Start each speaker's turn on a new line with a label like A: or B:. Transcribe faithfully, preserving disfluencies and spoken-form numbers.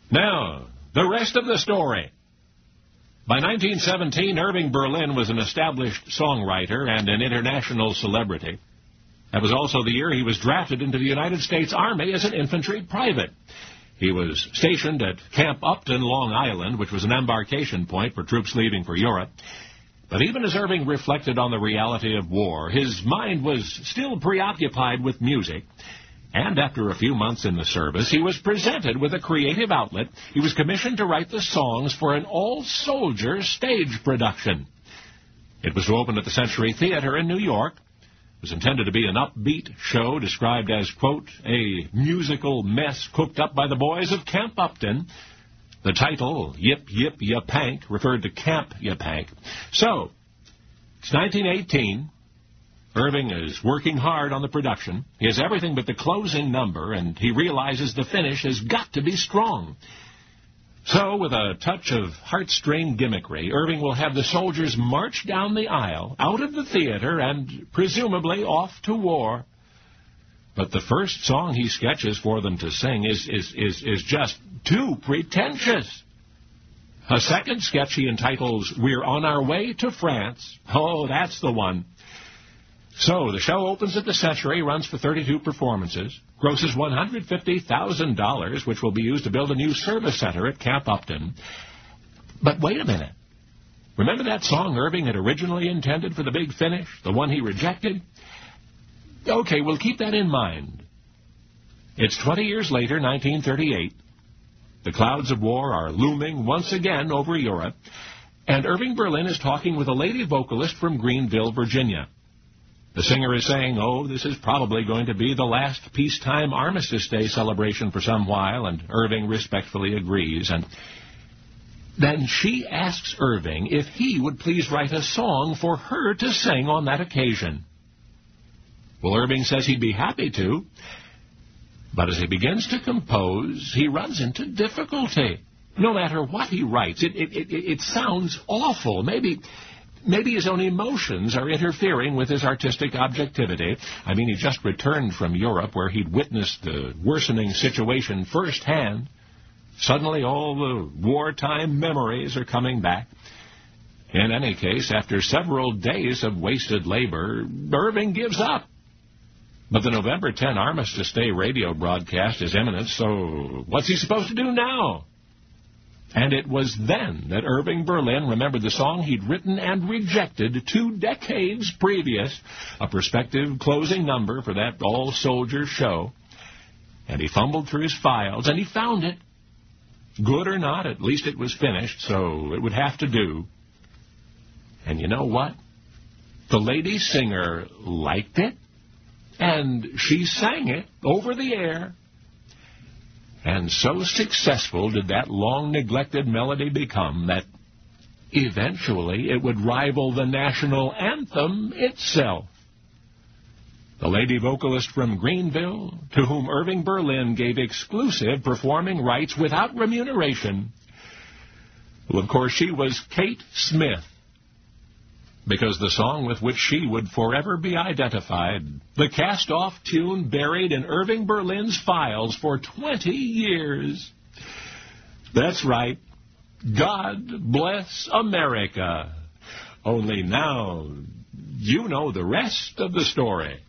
A: Now, the rest of the story. By nineteen seventeen, Irving Berlin was an established songwriter and an international celebrity. That was also the year he was drafted into the United States Army as an infantry private. He was stationed at Camp Upton, Long Island, which was an embarkation point for troops leaving for Europe. But even as Irving reflected on the reality of war, his mind was still preoccupied with music. And after a few months in the service, he was presented with a creative outlet. He was commissioned to write the songs for an all-soldier stage production. It was to open at the Century Theater in New York. It was intended to be an upbeat show described as, quote, a musical mess cooked up by the boys of Camp Upton. The title, Yip Yip Yapank, referred to Camp Yapank. So, it's nineteen eighteen. Irving is working hard on the production. He has everything but the closing number, and he realizes the finish has got to be strong. So, with a touch of heartstring gimmickry, Irving will have the soldiers march down the aisle, out of the theater, and presumably off to war. But the first song he sketches for them to sing is, is, is, is just too pretentious. A second sketch he entitles, We're on Our Way to France. Oh, that's the one. So, the show opens at the Century, runs for thirty-two performances, grosses one hundred fifty thousand dollars, which will be used to build a new service center at Camp Upton. But wait a minute. Remember that song Irving had originally intended for the big finish, the one he rejected? Okay, we'll keep that in mind. It's twenty years later, nineteen thirty-eight. The clouds of war are looming once again over Europe, and Irving Berlin is talking with a lady vocalist from Greenville, Virginia. The singer is saying, oh, this is probably going to be the last peacetime Armistice Day celebration for some while, and Irving respectfully agrees. And then she asks Irving if he would please write a song for her to sing on that occasion. Well, Irving says he'd be happy to, but as he begins to compose, he runs into difficulty. No matter what he writes, it, it, it, it sounds awful. Maybe... Maybe his own emotions are interfering with his artistic objectivity. I mean, he just returned from Europe where he'd witnessed the worsening situation firsthand. Suddenly all the wartime memories are coming back. In any case, after several days of wasted labor, Irving gives up. But the November tenth Armistice Day radio broadcast is imminent, so what's he supposed to do now? And it was then that Irving Berlin remembered the song he'd written and rejected two decades previous, a prospective closing number for that all-soldier show. And he fumbled through his files, and he found it. Good or not, at least it was finished, so it would have to do. And you know what? The lady singer liked it, and she sang it over the air. And so successful did that long-neglected melody become that eventually it would rival the national anthem itself. The lady vocalist from Greenville, to whom Irving Berlin gave exclusive performing rights without remuneration. Well, of course, she was Kate Smith, because the song with which she would forever be identified, the cast-off tune buried in Irving Berlin's files for twenty years. That's right. God Bless America. Only now you know the rest of the story.